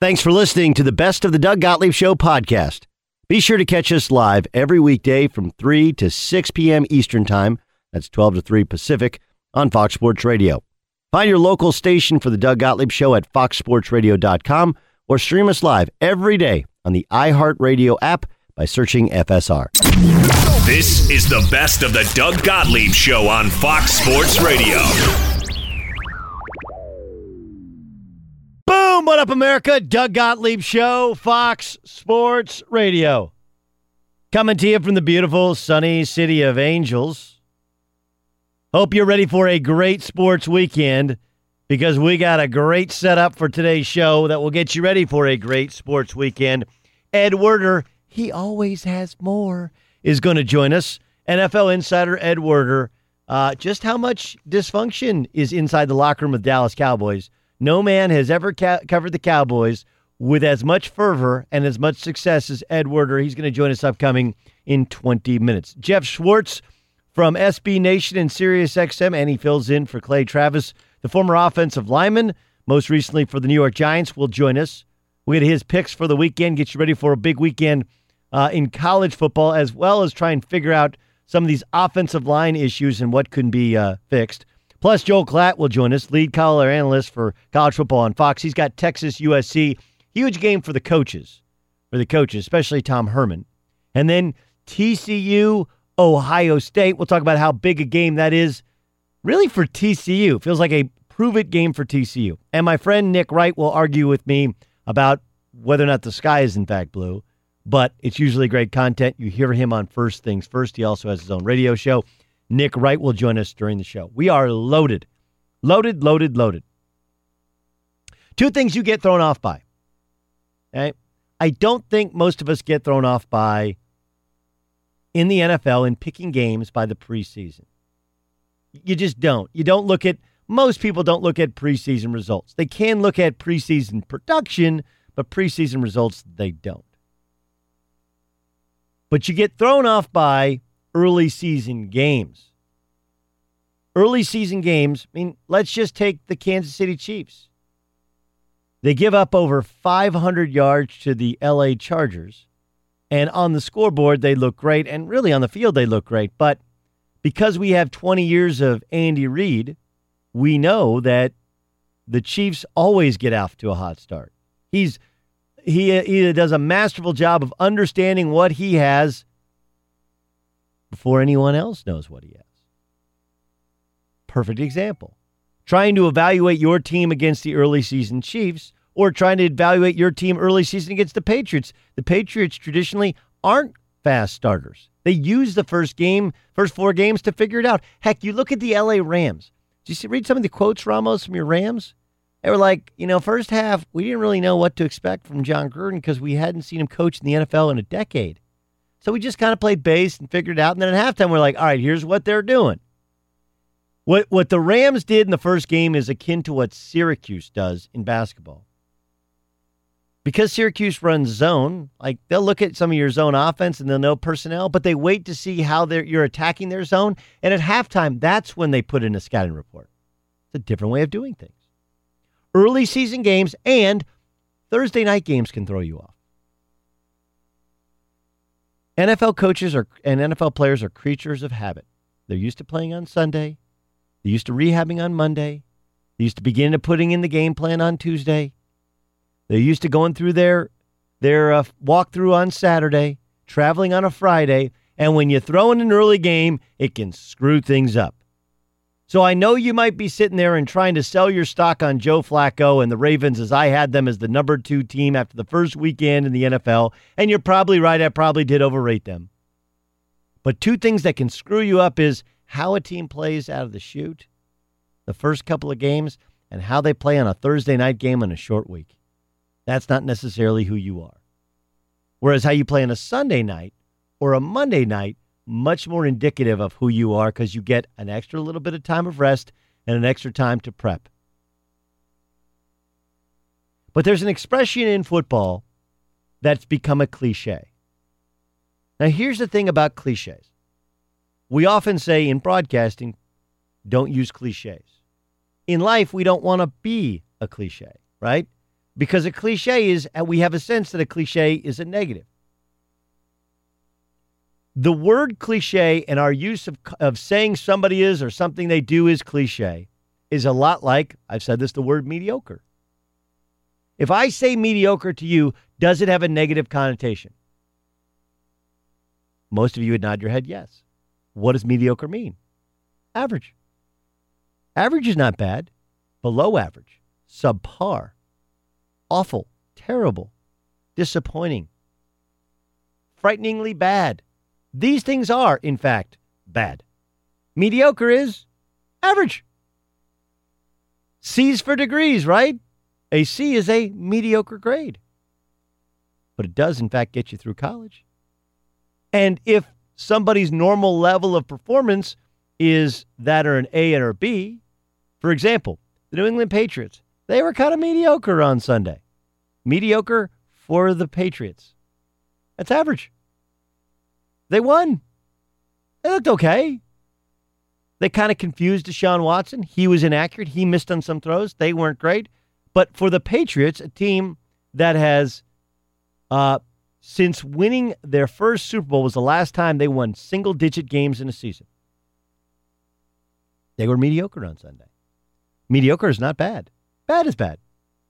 Thanks for listening to the Best of the Doug Gottlieb Show podcast. Be sure to catch us live every weekday from 3 to 6 p.m. Eastern Time. That's 12 to 3 Pacific on Fox Sports Radio. Find your local station for the Doug Gottlieb Show at foxsportsradio.com or stream us live every day on the iHeartRadio app by searching FSR. This is the Best of the Doug Gottlieb Show on Fox Sports Radio. Boom! What up, America? Doug Gottlieb Show, Fox Sports Radio. Coming to you from the beautiful, sunny city of Angels. Hope you're ready for a great sports weekend because we got a great setup for today's show that will get you ready for a great sports weekend. Ed Werder, he always has more, is going to join us. NFL insider Ed Werder. Just how much dysfunction is inside the locker room with Dallas Cowboys. No man has ever covered the Cowboys with as much fervor and as much success as Ed Werder. He's going to join us upcoming in 20 minutes. Jeff Schwartz from SB Nation and SiriusXM, and he fills in for Clay Travis, the former offensive lineman, most recently for the New York Giants, will join us. We'll get his picks for the weekend, get you ready for a big weekend in college football, as well as try and figure out some of these offensive line issues and what can be fixed. Plus, Joel Klatt will join us, lead color analyst for college football on Fox. He's got Texas USC, huge game for the coaches, especially Tom Herman. And then TCU, Ohio State. We'll talk about how big a game that is really for TCU. Feels like a prove-it game for TCU. And my friend Nick Wright will argue with me about whether or not the sky is in fact blue, but it's usually great content. You hear him on First Things First. He also has his own radio show. Nick Wright will join us during the show. We are loaded. Loaded. Two things you get thrown off by. Okay? I don't think most of us get thrown off by in the NFL in picking games by the preseason. You just don't. Most people don't look at preseason results. They can look at preseason production, but preseason results, they don't. But you get thrown off by early season games. Early season games, let's just take the Kansas City Chiefs. They give up over 500 yards to the LA Chargers, and on the scoreboard, they look great, and really on the field, they look great. But because we have 20 years of Andy Reid, we know that the Chiefs always get off to a hot start. He does a masterful job of understanding what he has before anyone else knows what he has. Perfect example. Trying to evaluate your team against the early season Chiefs or trying to evaluate your team early season against the Patriots. The Patriots traditionally aren't fast starters. They use the first 4 games to figure it out. Heck, you look at the LA Rams. Did you read some of the quotes, Ramos, from your Rams? They were like, first half, we didn't really know what to expect from John Gruden because we hadn't seen him coach in the NFL in a decade. So we just kind of played base and figured it out. And then at halftime, we're like, all right, here's what they're doing. What the Rams did in the first game is akin to what Syracuse does in basketball. Because Syracuse runs zone, like they'll look at some of your zone offense and they'll know personnel, but they wait to see how you're attacking their zone. And at halftime, that's when they put in a scouting report. It's a different way of doing things. Early season games and Thursday night games can throw you off. NFL coaches and NFL players are creatures of habit. They're used to playing on Sunday. They're used to rehabbing on Monday. They're used to beginning to putting in the game plan on Tuesday. They're used to going through their walkthrough on Saturday, traveling on a Friday, and when you throw in an early game, it can screw things up. So I know you might be sitting there and trying to sell your stock on Joe Flacco and the Ravens as I had them as the number 2 team after the first weekend in the NFL, and you're probably right, I probably did overrate them. But 2 things that can screw you up is how a team plays out of the chute, the first couple of games, and how they play on a Thursday night game on a short week. That's not necessarily who you are. Whereas how you play on a Sunday night or a Monday night, much more indicative of who you are because you get an extra little bit of time of rest and an extra time to prep. But there's an expression in football that's become a cliche. Now, here's the thing about cliches. We often say in broadcasting, don't use cliches. In life, we don't want to be a cliche, right? Because a cliche is, we have a sense that a cliche is a negative. The word cliche and our use of saying somebody is or something they do is cliche is a lot like, I've said this, the word mediocre. If I say mediocre to you, does it have a negative connotation? Most of you would nod your head yes. What does mediocre mean? Average. Average is not bad. Below average. Subpar. Awful. Terrible. Disappointing. Frighteningly bad. These things are, in fact, bad. Mediocre is average. C's for degrees, right? A C is a mediocre grade. But it does, in fact, get you through college. And if somebody's normal level of performance is that or an A or a B, for example, the New England Patriots, they were kind of mediocre on Sunday. Mediocre for the Patriots. That's average. They won. They looked okay. They kind of confused Deshaun Watson. He was inaccurate. He missed on some throws. They weren't great. But for the Patriots, a team that has, since winning their first Super Bowl was the last time they won single-digit games in a season. They were mediocre on Sunday. Mediocre is not bad. Bad is bad.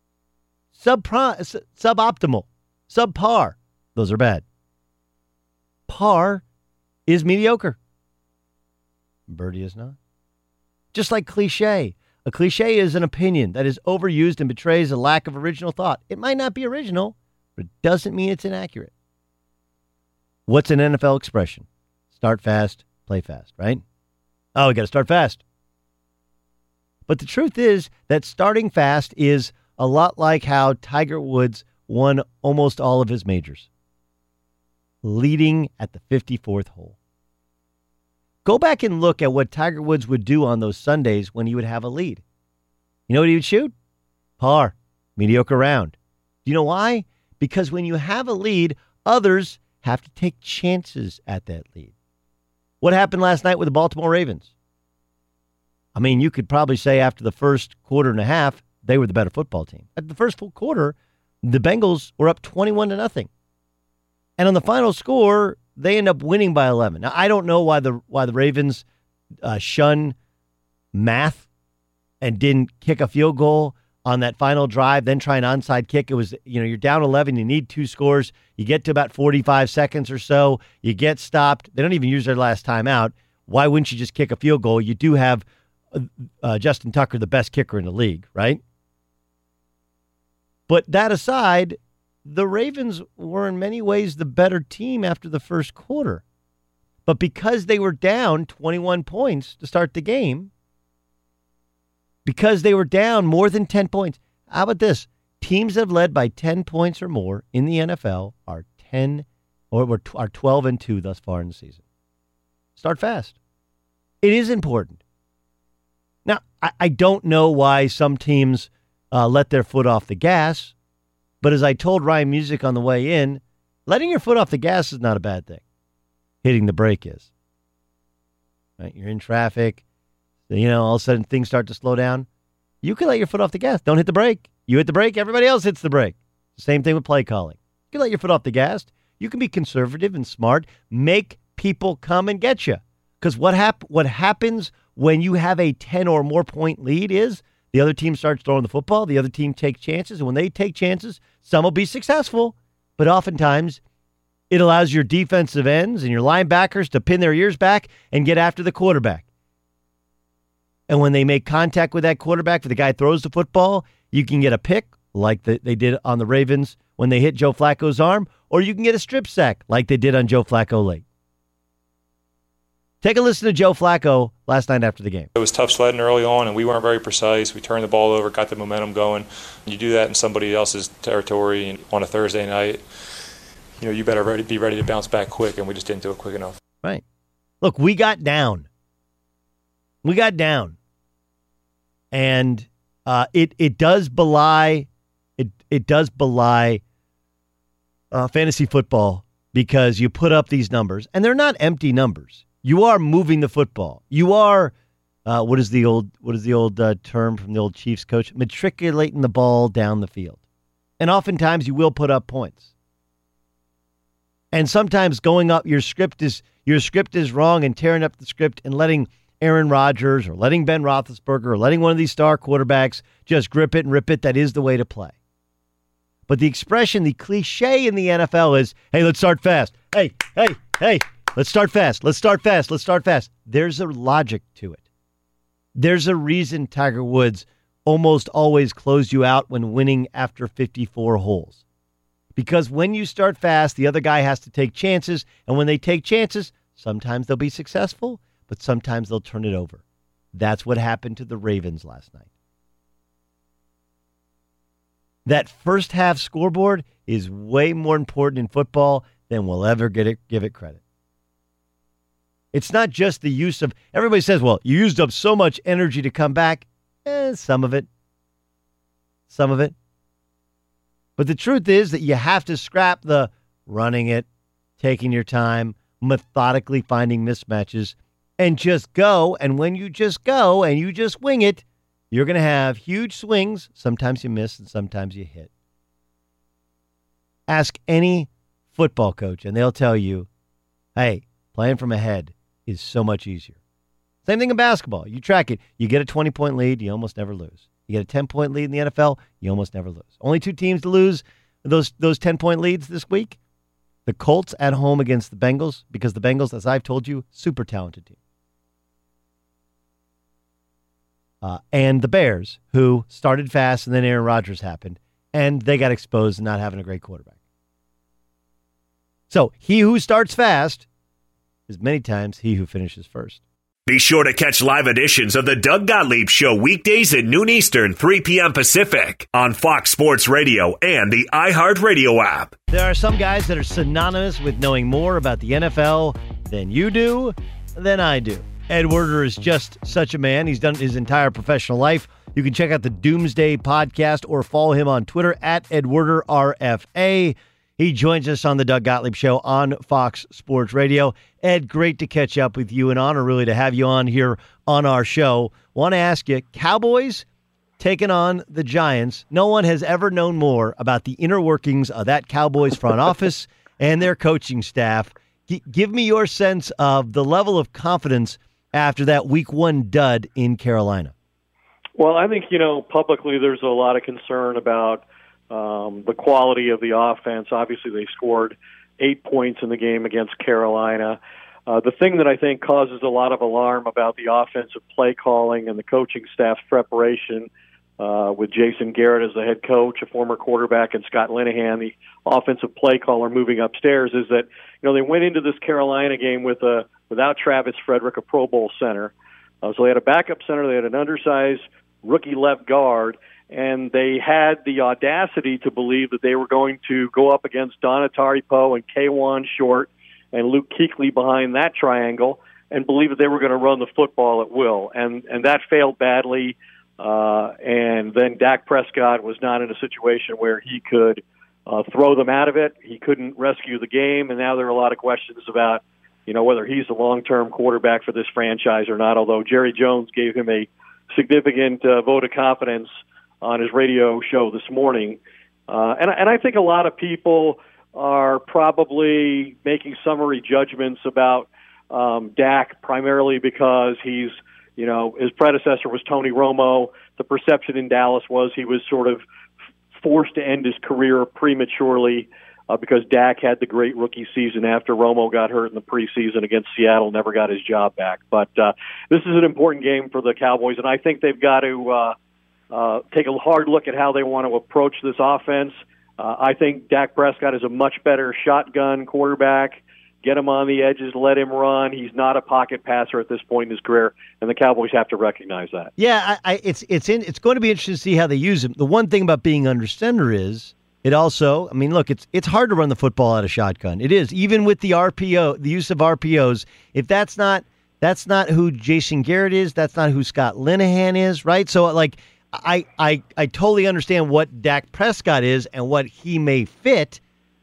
Suboptimal. Subpar. Those are bad. Par is mediocre. Birdie is not. Just like cliche. A cliche is an opinion that is overused and betrays a lack of original thought. It might not be original, but it doesn't mean it's inaccurate. What's an NFL expression? Start fast, play fast, right? Oh, we got to start fast. But the truth is that starting fast is a lot like how Tiger Woods won almost all of his majors. Leading at the 54th hole. Go back and look at what Tiger Woods would do on those Sundays when he would have a lead. You know what he would shoot? Par. Mediocre round. Do you know why? Because when you have a lead, others have to take chances at that lead. What happened last night with the Baltimore Ravens? I mean, you could probably say after the first quarter and a half, they were the better football team. At the first full quarter, the Bengals were up 21-0. And on the final score, they end up winning by 11. Now, I don't know why the Ravens shun math and didn't kick a field goal on that final drive, then try an onside kick. It was, you're down 11, you need 2 scores. You get to about 45 seconds or so. You get stopped. They don't even use their last timeout. Why wouldn't you just kick a field goal? You do have Justin Tucker, the best kicker in the league, right? But that aside, the Ravens were in many ways the better team after the first quarter. But because they were down 21 points to start the game, because they were down more than 10 points, how about this? Teams that have led by 10 points or more in the NFL are 12-2 thus far in the season. Start fast. It is important. Now, I don't know why some teams let their foot off the gas. But as I told Ryan Music on the way in, letting your foot off the gas is not a bad thing. Hitting the brake is. Right? You're in traffic. All of a sudden things start to slow down. You can let your foot off the gas. Don't hit the brake. You hit the brake, everybody else hits the brake. Same thing with play calling. You can let your foot off the gas. You can be conservative and smart. Make people come and get you. Because what happens when you have a 10 or more point lead is the other team starts throwing the football. The other team takes chances. And when they take chances, some will be successful. But oftentimes, it allows your defensive ends and your linebackers to pin their ears back and get after the quarterback. And when they make contact with that quarterback, if the guy throws the football, you can get a pick like they did on the Ravens when they hit Joe Flacco's arm, or you can get a strip sack like they did on Joe Flacco late. Take a listen to Joe Flacco last night after the game. It was tough sledding early on, and we weren't very precise. We turned the ball over, got the momentum going. You do that in somebody else's territory on a Thursday night, you better be ready to bounce back quick, and we just didn't do it quick enough. Right. Look, we got down. And it does belie fantasy football because you put up these numbers, and they're not empty numbers. You are moving the football. You are, what is the old term from the old Chiefs coach? Matriculating the ball down the field. And oftentimes you will put up points. And sometimes going up, your script is wrong, and tearing up the script and letting Aaron Rodgers or letting Ben Roethlisberger or letting one of these star quarterbacks just grip it and rip it, that is the way to play. But the expression, the cliche in the NFL is, hey, let's start fast. Hey, let's start fast. Let's start fast. Let's start fast. There's a logic to it. There's a reason Tiger Woods almost always closed you out when winning after 54 holes. Because when you start fast, the other guy has to take chances. And when they take chances, sometimes they'll be successful, but sometimes they'll turn it over. That's what happened to the Ravens last night. That first half scoreboard is way more important in football than we'll ever give it credit. It's not just the use of, everybody says, well, you used up so much energy to come back. Some of it. But the truth is that you have to scrap the running it, taking your time, methodically finding mismatches, and just go. And when you just go and you just wing it, you're going to have huge swings. Sometimes you miss and sometimes you hit. Ask any football coach and they'll tell you, hey, playing from ahead is so much easier. Same thing in basketball. You track it. You get a 20-point lead, you almost never lose. You get a 10-point lead in the NFL, you almost never lose. Only 2 teams to lose those 10-point leads this week. The Colts at home against the Bengals, because the Bengals, as I've told you, super talented team. And the Bears, who started fast and then Aaron Rodgers happened, and they got exposed and not having a great quarterback. So he who starts fast is many times he who finishes first. Be sure to catch live editions of the Doug Gottlieb Show weekdays at noon Eastern, 3 p.m. Pacific on Fox Sports Radio and the iHeartRadio app. There are some guys that are synonymous with knowing more about the NFL than you do, than I do. Ed Werder is just such a man. He's done his entire professional life. You can check out the Doomsday podcast or follow him on Twitter at EdWerderRFA. He joins us on the Doug Gottlieb Show on Fox Sports Radio. Ed, great to catch up with you. An honor, really, to have you on here on our show. Want to ask you, Cowboys taking on the Giants. No one has ever known more about the inner workings of that Cowboys front office and their coaching staff. Give me your sense of the level of confidence after that Week 1 dud in Carolina. Well, I think, publicly there's a lot of concern about the quality of the offense. Obviously, they scored 8 points in the game against Carolina. The thing that I think causes a lot of alarm about the offensive play calling and the coaching staff's preparation, with Jason Garrett as the head coach, a former quarterback, and Scott Linehan, the offensive play caller, moving upstairs, is that they went into this Carolina game without Travis Frederick, a Pro Bowl center. So they had a backup center, they had an undersized rookie left guard, and they had the audacity to believe that they were going to go up against Donatari Poe and K'Wan Short and Luke Kuechly behind that triangle and believe that they were going to run the football at will. And that failed badly. And then Dak Prescott was not in a situation where he could throw them out of it. He couldn't rescue the game. And now there are a lot of questions about, whether he's the long-term quarterback for this franchise or not, although Jerry Jones gave him a significant vote of confidence on his radio show this morning. And I think a lot of people are probably making summary judgments about Dak primarily because he's, his predecessor was Tony Romo. The perception in Dallas was he was sort of forced to end his career prematurely because Dak had the great rookie season after Romo got hurt in the preseason against Seattle, never got his job back. But this is an important game for the Cowboys, and I think they've got to take a hard look at how they want to approach this offense. I think Dak Prescott is a much better shotgun quarterback. Get him on the edges, let him run. He's not a pocket passer at this point in his career, and the Cowboys have to recognize that. Yeah, it's going to be interesting to see how they use him. The one thing about being under center is it also, look, it's hard to run the football out of shotgun. It is, even with the RPO, the use of RPOs. If that's not who Jason Garrett is, that's not who Scott Linehan is, right? So I totally understand what Dak Prescott is and what he may fit.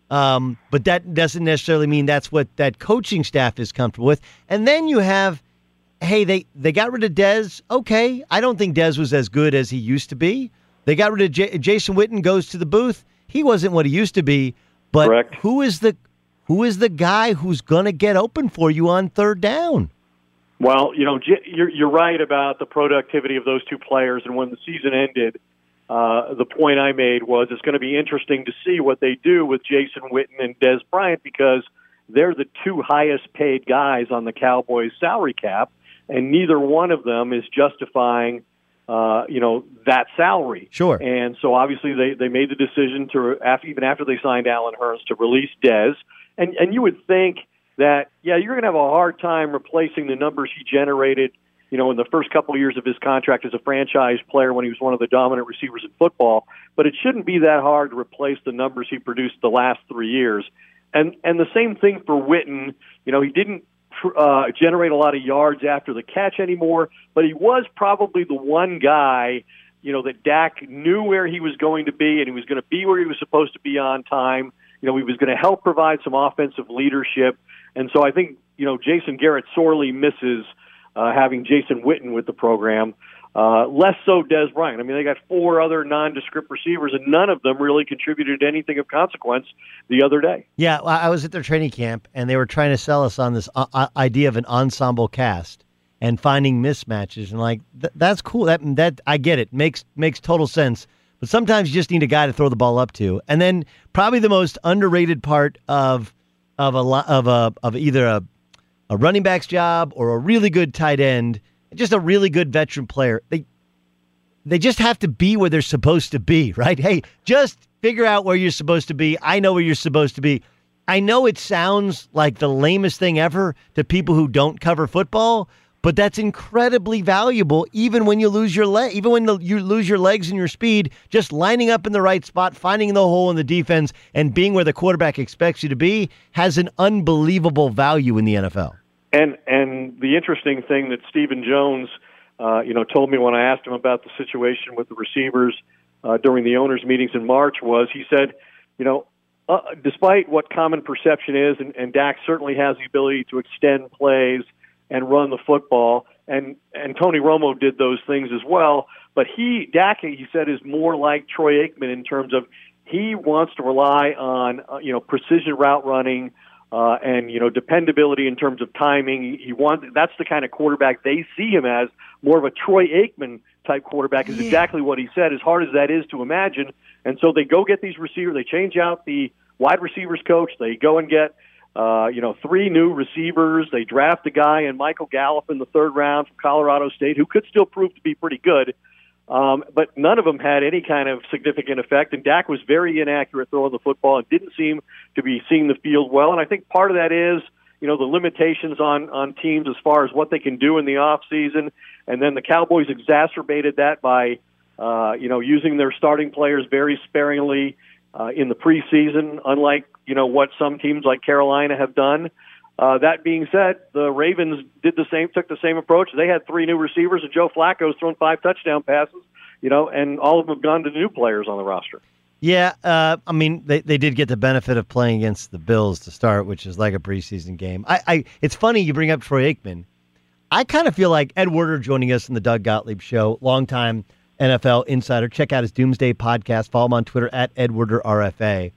But that doesn't necessarily mean that's what that coaching staff is comfortable with. And then you have, hey, they got rid of Dez. Okay, I don't think Dez was as good as he used to be. They got rid of Jason Witten, goes to the booth. he wasn't what he used to be. But Correct. who is the guy who's going to get open for you on third down? Well, you're right about the productivity of those two players. And when the season ended, the point I made was it's going to be interesting to see what they do with Jason Witten and Dez Bryant, because they're the two highest paid guys on the Cowboys salary cap, and neither one of them is justifying that salary. Sure. And so obviously they made the decision to, even after they signed Allen Hurns, to release Dez. And you would think that, you're going to have a hard time replacing the numbers he generated, in the first couple of years of his contract as a franchise player when he was one of the dominant receivers in football. But it shouldn't be that hard to replace the numbers he produced the last 3 years. And the same thing for Witten. He didn't generate a lot of yards after the catch anymore, but he was probably the one guy, that Dak knew where he was going to be, and he was going to be where he was supposed to be on time. He was going to help provide some offensive leadership. And so I think, Jason Garrett sorely misses having Jason Witten with the program. Less so Dez Bryant. I mean, they got 4 other nondescript receivers, and none of them really contributed anything of consequence the other day. Yeah, I was at their training camp, and they were trying to sell us on this idea of an ensemble cast and finding mismatches. And that's cool. That I get it. Makes total sense. But sometimes you just need a guy to throw the ball up to. And then probably the most underrated part of either a running back's job or a really good tight end, just a really good veteran player. They just have to be where they're supposed to be, right? Hey, just figure out where you're supposed to be. I know where you're supposed to be. I know it sounds like the lamest thing ever to people who don't cover football, but that's incredibly valuable. Even when you lose your leg, you lose your legs and your speed, just lining up in the right spot, finding the hole in the defense, and being where the quarterback expects you to be has an unbelievable value in the NFL. And the interesting thing that Stephen Jones, told me when I asked him about the situation with the receivers during the owners' meetings in March was, he said, despite what common perception is, and Dak certainly has the ability to extend plays and run the football, and Tony Romo did those things as well, but Dak, he said, is more like Troy Aikman in terms of he wants to rely on precision route running, and dependability in terms of timing. That's the kind of quarterback they see him as, more of a Troy Aikman type quarterback. Is exactly what he said, as hard as that is to imagine. And so they go get these receivers. They change out the wide receivers coach. They go and get 3 new receivers. They draft a guy in Michael Gallup in the 3rd round from Colorado State, who could still prove to be pretty good. But none of them had any kind of significant effect, and Dak was very inaccurate throwing the football and didn't seem to be seeing the field well. And I think part of that is, the limitations on teams as far as what they can do in the off season, and then the Cowboys exacerbated that by, using their starting players very sparingly in the preseason, unlike what some teams like Carolina have done. That being said, the Ravens took the same approach. They had 3 new receivers, and Joe Flacco's thrown 5 touchdown passes, and all of them have gone to new players on the roster. Yeah, they did get the benefit of playing against the Bills to start, which is like a preseason game. It's funny you bring up Troy Aikman. I kind of feel like Ed Werder joining us in the Doug Gottlieb Show, longtime NFL insider. Check out his Doomsday podcast. Follow him on Twitter at Ed Werder RFA.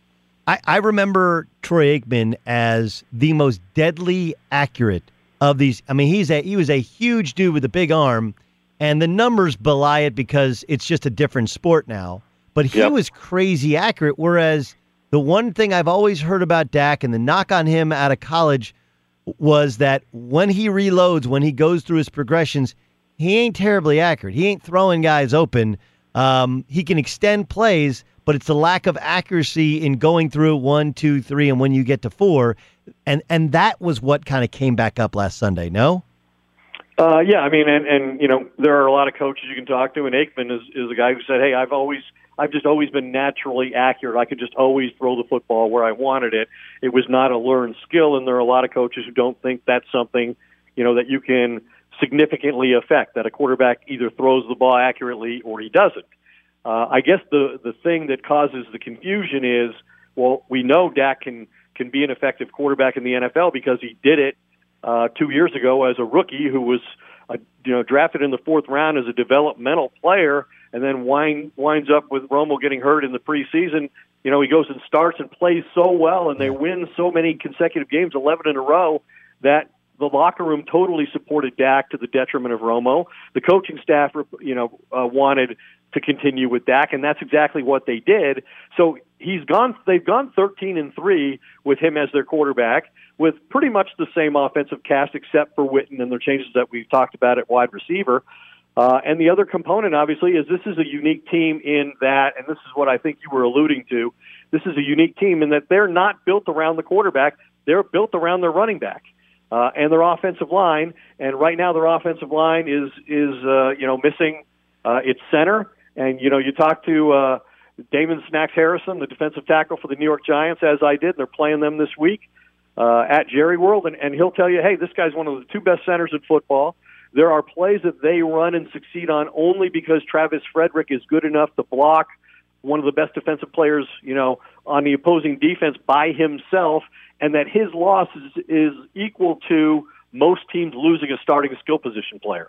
I remember Troy Aikman as the most deadly accurate of these. I mean, he was a huge dude with a big arm, and the numbers belie it because it's just a different sport now. But he was crazy accurate, whereas the one thing I've always heard about Dak and the knock on him out of college was that when he reloads, when he goes through his progressions, he ain't terribly accurate. He ain't throwing guys open. He can extend plays, but it's the lack of accuracy in going through 1, 2, 3, and when you get to 4. And that was what kind of came back up last Sunday, no? Yeah, I mean, and there are a lot of coaches you can talk to, and Aikman is a guy who said, hey, I've just always been naturally accurate. I could just always throw the football where I wanted it. It was not a learned skill, and there are a lot of coaches who don't think that's something, that you can significantly affect, that a quarterback either throws the ball accurately or he doesn't. I guess the thing that causes the confusion is, well, we know Dak can be an effective quarterback in the NFL because he did it 2 years ago as a rookie who was drafted in the 4th round as a developmental player, and then winds up with Romo getting hurt in the preseason. He goes and starts and plays so well, and they win so many consecutive games, 11 in a row, that the locker room totally supported Dak to the detriment of Romo. The coaching staff, wanted to continue with Dak, and that's exactly what they did. So they've gone 13-3 with him as their quarterback, with pretty much the same offensive cast except for Witten and the changes that we've talked about at wide receiver. And the other component, obviously, is this is a unique team in that, and this is what I think you were alluding to, this is a unique team in that they're not built around the quarterback. They're built around their running back and their offensive line. And right now their offensive line is missing its center. And, you talk to Damon Snacks Harrison, the defensive tackle for the New York Giants, as I did, and they're playing them this week at Jerry World, and he'll tell you, hey, this guy's one of the 2 best centers in football. There are plays that they run and succeed on only because Travis Frederick is good enough to block one of the best defensive players, on the opposing defense by himself, and that his loss is equal to most teams losing a starting skill position player.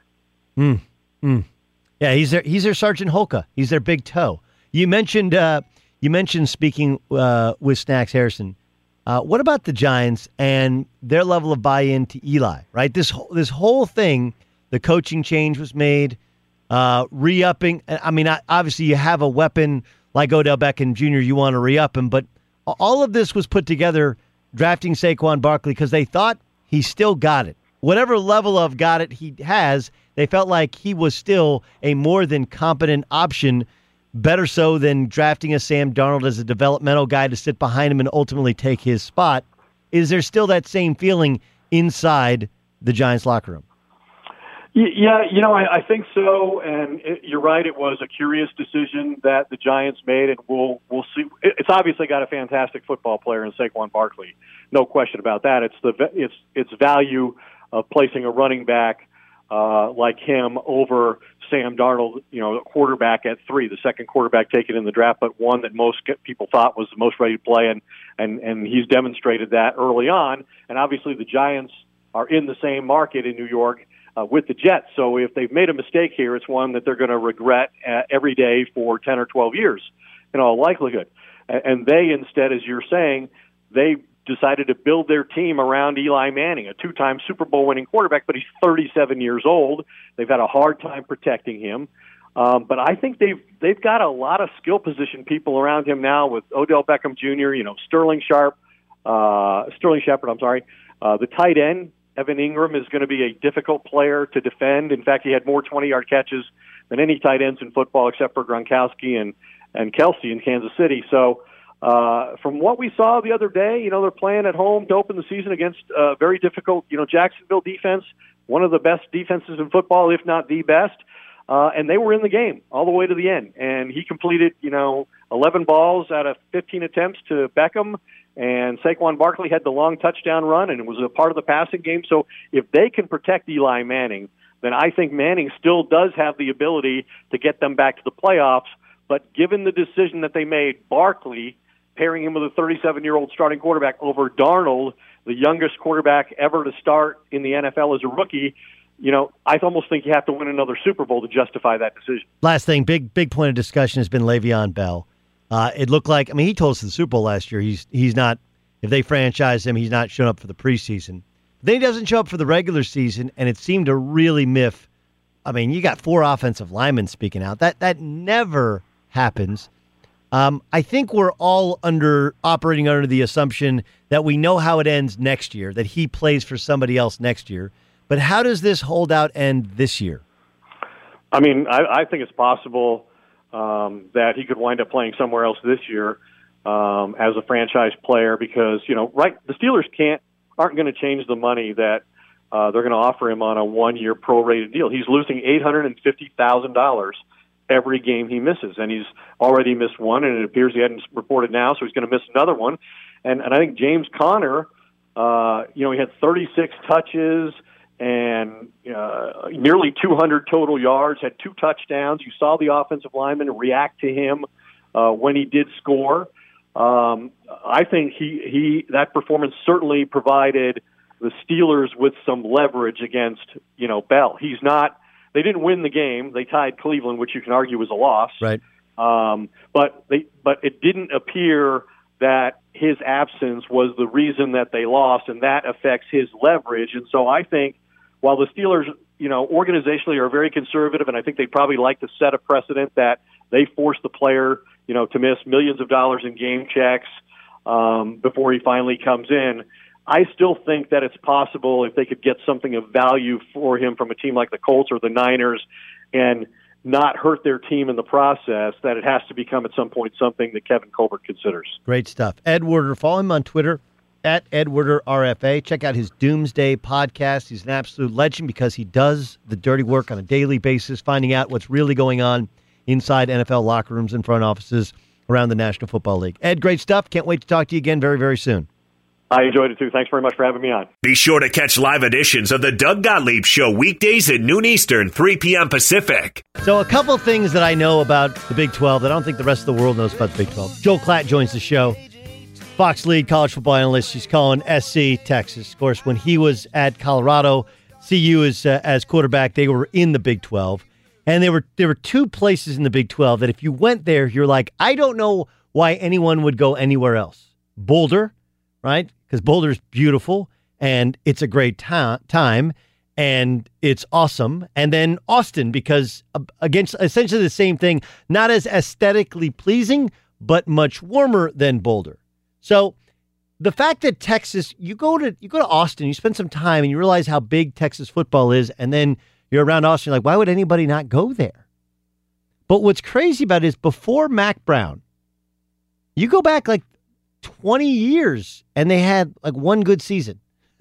Yeah, he's their Sergeant Holka. He's their big toe. You mentioned speaking with Snacks Harrison. What about the Giants and their level of buy-in to Eli? Right, this whole thing, the coaching change was made, re-upping. I mean, obviously you have a weapon like Odell Beckham Jr. You want to re-up him, but all of this was put together drafting Saquon Barkley because they thought he still got it. Whatever level of got it he has, they felt like he was still a more than competent option, better so than drafting a Sam Darnold as a developmental guy to sit behind him and ultimately take his spot. Is there still that same feeling inside the Giants locker room? Yeah, I think so, and you're right. It was a curious decision that the Giants made, and we'll see. It's obviously got a fantastic football player in Saquon Barkley, no question about that. It's value of placing a running back like him over Sam Darnold, a quarterback at 3, the second quarterback taken in the draft, but one that most people thought was the most ready to play, and he's demonstrated that early on. And obviously, the Giants are in the same market in New York with the Jets. So if they've made a mistake here, it's one that they're going to regret every day for 10 or 12 years, in all likelihood. And they, instead, as you're saying, they decided to build their team around Eli Manning, a 2-time Super Bowl winning quarterback, but he's 37 years old. They've had a hard time protecting him. But I think they've got a lot of skill position people around him now with Odell Beckham Jr., Sterling Shepard, the tight end, Evan Ingram, is going to be a difficult player to defend. In fact, he had more 20-yard catches than any tight ends in football except for Gronkowski and Kelsey in Kansas City. So from what we saw the other day, they're playing at home to open the season against a very difficult, Jacksonville defense, one of the best defenses in football, if not the best. And they were in the game all the way to the end. And he completed, 11 balls out of 15 attempts to Beckham. And Saquon Barkley had the long touchdown run, and it was a part of the passing game. So if they can protect Eli Manning, then I think Manning still does have the ability to get them back to the playoffs. But given the decision that they made, Barkley, pairing him with a 37-year-old starting quarterback over Darnold, the youngest quarterback ever to start in the NFL as a rookie, I almost think you have to win another Super Bowl to justify that decision. Last thing, big point of discussion has been Le'Veon Bell. It looked like, he told us in the Super Bowl last year, he's not, if they franchise him, he's not showing up for the preseason. Then he doesn't show up for the regular season, and it seemed to really miff. You got 4 offensive linemen speaking out. That never happens. I think we're all operating under the assumption that we know how it ends next year, that he plays for somebody else next year. But how does this holdout end this year? I think it's possible that he could wind up playing somewhere else this year as a franchise player because, the Steelers aren't going to change the money that they're going to offer him on a 1-year prorated deal. He's losing $850,000 every game he misses, and he's already missed one, and it appears he hadn't reported now, so he's going to miss another one. And I think James Conner, he had 36 touches and nearly 200 total yards, had 2 touchdowns. You saw the offensive lineman react to him when he did score. I think that performance certainly provided the Steelers with some leverage against, Bell. They didn't win the game. They tied Cleveland, which you can argue was a loss. Right. But it didn't appear that his absence was the reason that they lost, and that affects his leverage. And so I think while the Steelers, organizationally are very conservative, and I think they'd probably like to set a precedent that they force the player, to miss millions of dollars in game checks before he finally comes in. I still think that it's possible if they could get something of value for him from a team like the Colts or the Niners and not hurt their team in the process, that it has to become at some point something that Kevin Colbert considers. Great stuff. Ed Werder, follow him on Twitter, at Ed Werder RFA. Check out his Doomsday podcast. He's an absolute legend because he does the dirty work on a daily basis, finding out what's really going on inside NFL locker rooms and front offices around the National Football League. Ed, great stuff. Can't wait to talk to you again very, very soon. I enjoyed it, too. Thanks very much for having me on. Be sure to catch live editions of the Doug Gottlieb Show weekdays at noon Eastern, 3 p.m. Pacific. So a couple things that I know about the Big 12 that I don't think the rest of the world knows about the Big 12. Joel Klatt joins the show. Fox lead college football analyst. She's calling SC Texas. Of course, when he was at Colorado, CU as quarterback, they were in the Big 12. And there were two places in the Big 12 that if you went there, you're like, I don't know why anyone would go anywhere else. Boulder, right? Because Boulder's beautiful, and it's a great time, and it's awesome. And then Austin, because against essentially the same thing, not as aesthetically pleasing, but much warmer than Boulder. So the fact that Texas, you go to Austin, you spend some time, and you realize how big Texas football is, and then you're around Austin, you're like, why would anybody not go there? But what's crazy about it is before Mack Brown, you go back like 20 years, and they had like one good season.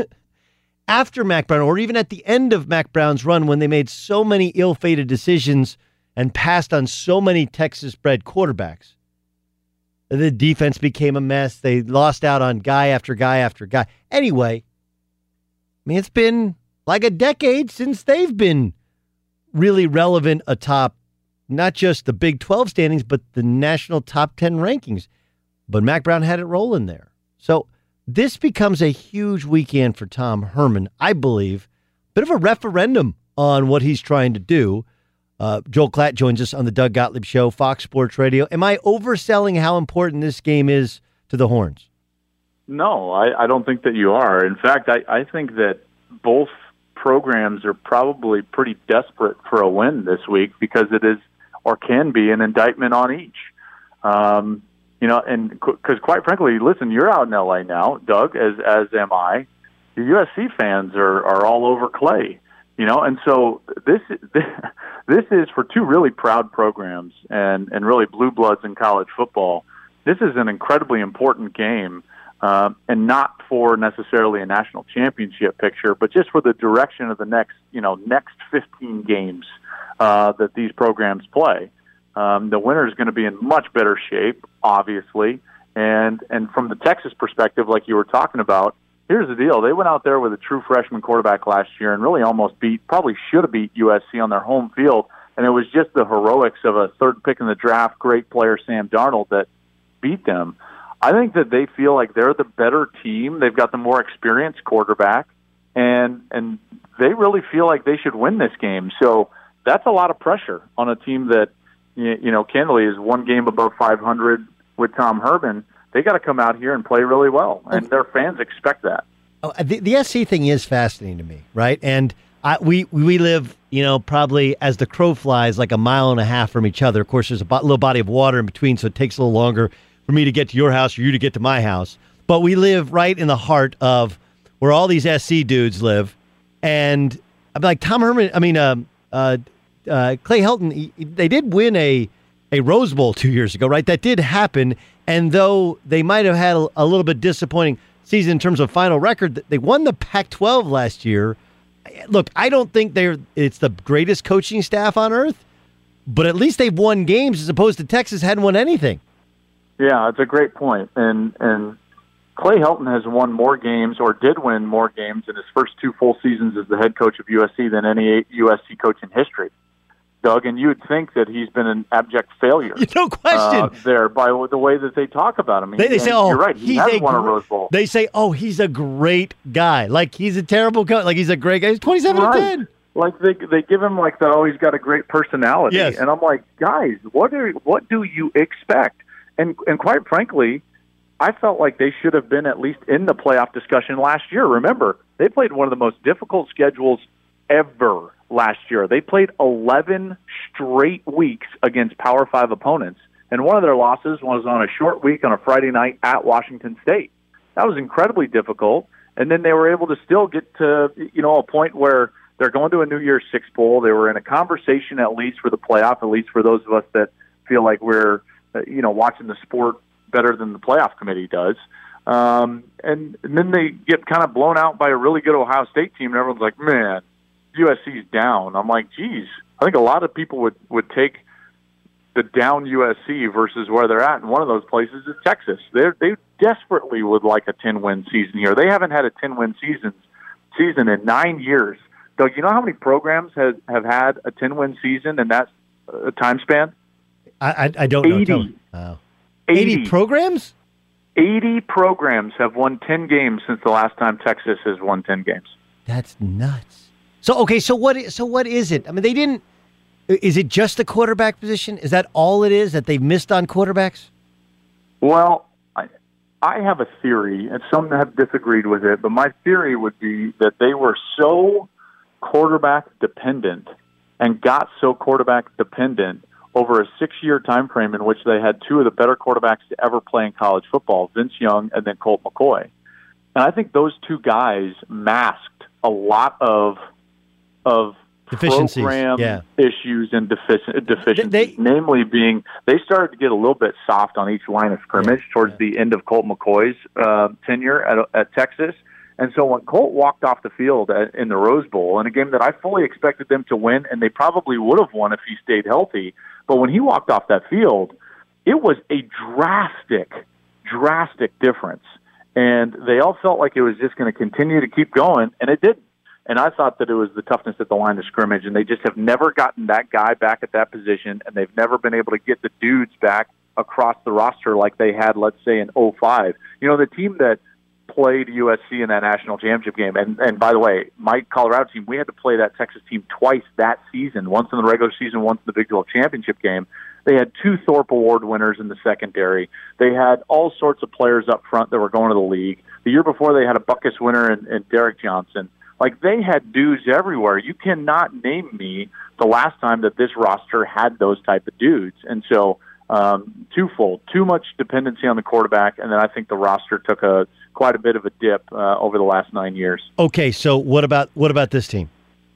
After Mack Brown, or even at the end of Mack Brown's run, when they made so many ill-fated decisions and passed on so many Texas-bred quarterbacks, the defense became a mess. They lost out on guy after guy after guy. Anyway, I mean, it's been like a decade since they've been really relevant atop not just the Big 12 standings, but the national top 10 rankings. But Mack Brown had it rolling there. So this becomes a huge weekend for Tom Herman, I believe. Bit of a referendum on what he's trying to do. Joel Klatt joins us on the Doug Gottlieb Show, Fox Sports Radio. Am I overselling how important this game is to the Horns? No, I don't think that you are. In fact, I think that both programs are probably pretty desperate for a win this week because it is or can be an indictment on each. And because quite frankly, listen, you're out in L.A. now, Doug, as am I. The USC fans are all over Clay, and so this is for two really proud programs and really blue bloods in college football. This is an incredibly important game, and not for necessarily a national championship picture, but just for the direction of the next 15 games that these programs play. The winner is going to be in much better shape, obviously. And from the Texas perspective, like you were talking about, here's the deal. They went out there with a true freshman quarterback last year and really almost probably should have beat USC on their home field. And it was just the heroics of a third pick in the draft, great player Sam Darnold, that beat them. I think that they feel like they're the better team. They've got the more experienced quarterback, and they really feel like they should win this game. So that's a lot of pressure on a team that, candidly is one game above 500 with Tom Herman. They got to come out here and play really well, and their fans expect that. The SC thing is fascinating to me, right? And we live, probably as the crow flies, like a mile and a half from each other. Of course, there's a little body of water in between, so it takes a little longer for me to get to your house or you to get to my house. But we live right in the heart of where all these SC dudes live. And I'm like, Tom Herman, Clay Helton, they did win a Rose Bowl 2 years ago, right? That did happen. And though they might have had a little bit disappointing season in terms of final record, they won the Pac-12 last year. Look, I don't think it's the greatest coaching staff on earth, but at least they've won games as opposed to Texas hadn't won anything. Yeah, it's a great point. And Clay Helton has won more games, or did win more games in his first two full seasons as the head coach of USC than any USC coach in history. Doug, and you would think that he's been an abject failure. No question. There, by the way that they talk about him. They say, "Oh, you're right. He has won a Rose Bowl." They say, "Oh, he's a great guy. Like he's a terrible coach. Like he's a great guy. He's 27-10." Like they give him like he's got a great personality. Yes. And I'm like, guys, what do you expect? And quite frankly, I felt like they should have been at least in the playoff discussion last year. Remember, they played one of the most difficult schedules ever last year. They played 11 straight weeks against Power 5 opponents, and one of their losses was on a short week on a Friday night at Washington State. That was incredibly difficult, and then they were able to still get to a point where they're going to a New Year's Six bowl. They were in a conversation at least for the playoff, at least for those of us that feel like we're watching the sport better than the playoff committee does. And then they get kind of blown out by a really good Ohio State team, and everyone's like, man, USC's down. I'm like, geez, I think a lot of people would take the down USC versus where they're at, and one of those places is Texas. They desperately would like a 10-win season here. They haven't had a 10-win season in 9 years. Doug, you know how many programs have had a 10-win season in that time span? I don't know. 80. Wow. 80 programs? 80 programs have won 10 games since the last time Texas has won 10 games. That's nuts. So what is it? I mean, they didn't. Is it just the quarterback position? Is that all it is, that they've missed on quarterbacks? Well, I have a theory, and some have disagreed with it, but my theory would be that they were so quarterback dependent and got so quarterback dependent over a 6-year time frame in which they had two of the better quarterbacks to ever play in college football, Vince Young and then Colt McCoy. And I think those two guys masked a lot of program issues and deficiencies, namely being they started to get a little bit soft on each line of scrimmage towards the end of Colt McCoy's tenure at Texas. And so when Colt walked off the field in the Rose Bowl, in a game that I fully expected them to win, and they probably would have won if he stayed healthy, but when he walked off that field, it was a drastic difference. And they all felt like it was just going to continue to keep going, and it didn't. And I thought that it was the toughness at the line of scrimmage, and they just have never gotten that guy back at that position, and they've never been able to get the dudes back across the roster like they had, let's say, in 2005. You know, the team that played USC in that national championship game, and by the way, my Colorado team, we had to play that Texas team twice that season, once in the regular season, once in the Big 12 championship game. They had 2 Thorpe Award winners in the secondary. They had all sorts of players up front that were going to the league. The year before, they had a Buckus winner in Derek Johnson. Like, they had dudes everywhere. You cannot name me the last time that this roster had those type of dudes. And so, twofold, too much dependency on the quarterback, and then I think the roster took quite a bit of a dip over the last 9 years. Okay, so what about this team?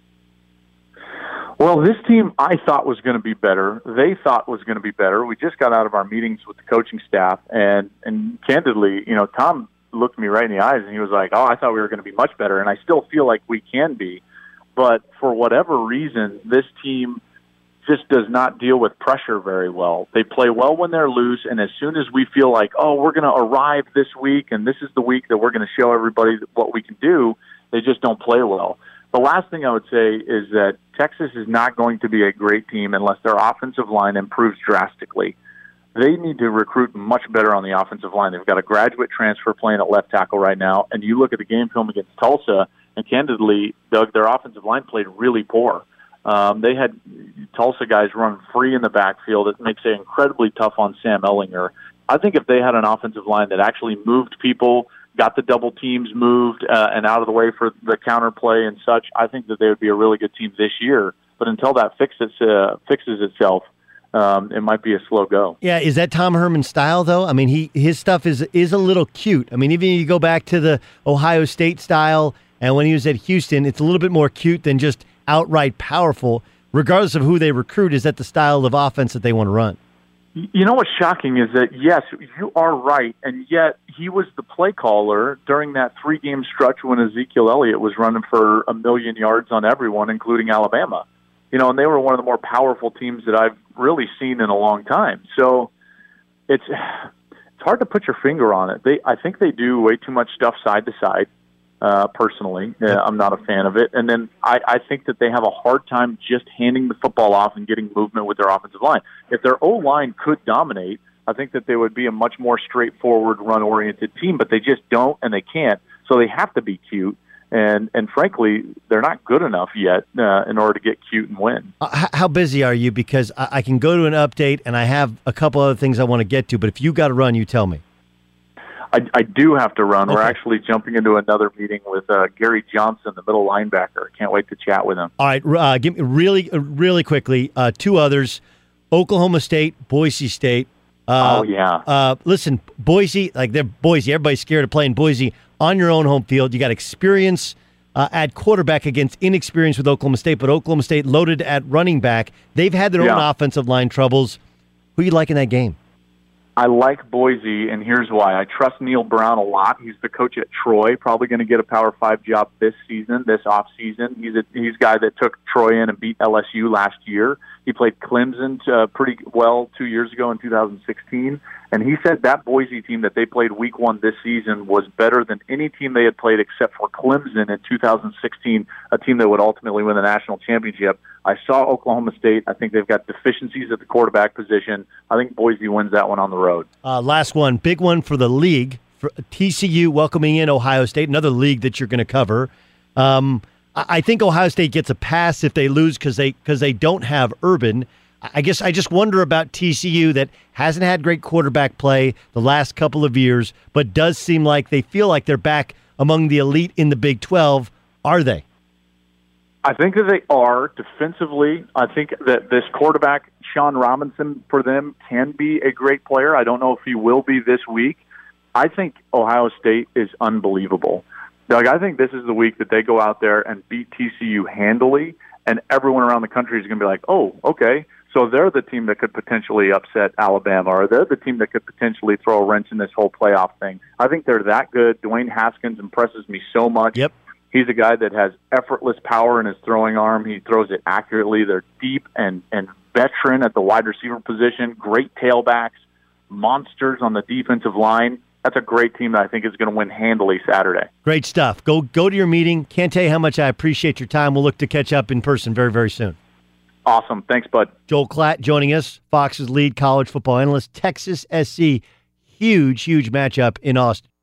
Well, this team I thought was going to be better. They thought was going to be better. We just got out of our meetings with the coaching staff, and candidly, Tom looked me right in the eyes and he was like, I thought we were going to be much better, and I still feel like we can be. But for whatever reason, this team just does not deal with pressure very well. They play well when they're loose, and as soon as we feel like, we're going to arrive this week and this is the week that we're going to show everybody what we can do, they just don't play well. The last thing I would say is that Texas is not going to be a great team unless their offensive line improves drastically. They need to recruit much better on the offensive line. They've got a graduate transfer playing at left tackle right now, and you look at the game film against Tulsa, and candidly, Doug, their offensive line played really poor. They had Tulsa guys run free in the backfield. It makes it incredibly tough on Sam Ehlinger. I think if they had an offensive line that actually moved people, got the double teams moved and out of the way for the counterplay and such, I think that they would be a really good team this year. But until that fixes itself, it might be a slow go. Yeah, is that Tom Herman's style, though? I mean, his stuff is a little cute. I mean, even if you go back to the Ohio State style, and when he was at Houston, it's a little bit more cute than just outright powerful. Regardless of who they recruit, is that the style of offense that they want to run? You know what's shocking is that, yes, you are right, and yet he was the play caller during that 3-game stretch when Ezekiel Elliott was running for 1 million yards on everyone, including Alabama. And they were one of the more powerful teams that I've really seen in a long time. So it's hard to put your finger on it. I think they do way too much stuff side to side. personally. I'm not a fan of it. And then I think that they have a hard time just handing the football off and getting movement with their offensive line. If their O-line could dominate, I think that they would be a much more straightforward, run-oriented team, but they just don't and they can't. So they have to be cute. And frankly, they're not good enough yet in order to get cute and win. How busy are you? Because I can go to an update, and I have a couple other things I want to get to, but if you got to run, you tell me. I do have to run. Okay. We're actually jumping into another meeting with Gary Johnson, the middle linebacker. Can't wait to chat with him. All right, give me really quickly, two others, Oklahoma State, Boise State. Listen, Boise, they're Boise. Everybody's scared of playing Boise on your own home field. You got experience at quarterback against inexperience with Oklahoma State, but Oklahoma State loaded at running back. They've had their own offensive line troubles. Who you like in that game? I like Boise, and here's why. I trust Neil Brown a lot. He's the coach at Troy, probably going to get a Power 5 job this off season. He's a guy that took Troy in and beat LSU last year. He played Clemson pretty well 2 years ago in 2016, and he said that Boise team that they played week 1 this season was better than any team they had played except for Clemson in 2016, a team that would ultimately win the national championship. I saw Oklahoma State. I think they've got deficiencies at the quarterback position. I think Boise wins that one on the road. Last one, big one for the league. For TCU welcoming in Ohio State, another league that you're going to cover. I think Ohio State gets a pass if they lose because they don't have Urban. I guess I just wonder about TCU that hasn't had great quarterback play the last couple of years, but does seem like they feel like they're back among the elite in the Big 12. Are they? I think that they are defensively. I think that this quarterback, Sean Robinson, for them can be a great player. I don't know if he will be this week. I think Ohio State is unbelievable. Doug, I think this is the week that they go out there and beat TCU handily, and everyone around the country is going to be like, oh, okay, so they're the team that could potentially upset Alabama, or they're the team that could potentially throw a wrench in this whole playoff thing. I think they're that good. Dwayne Haskins impresses me so much. Yep. He's a guy that has effortless power in his throwing arm. He throws it accurately. They're deep and veteran at the wide receiver position, great tailbacks, monsters on the defensive line. That's a great team that I think is going to win handily Saturday. Great stuff. Go to your meeting. Can't tell you how much I appreciate your time. We'll look to catch up in person very, very soon. Awesome. Thanks, bud. Joel Klatt joining us, Fox's lead college football analyst, Texas SC. Huge matchup in Austin.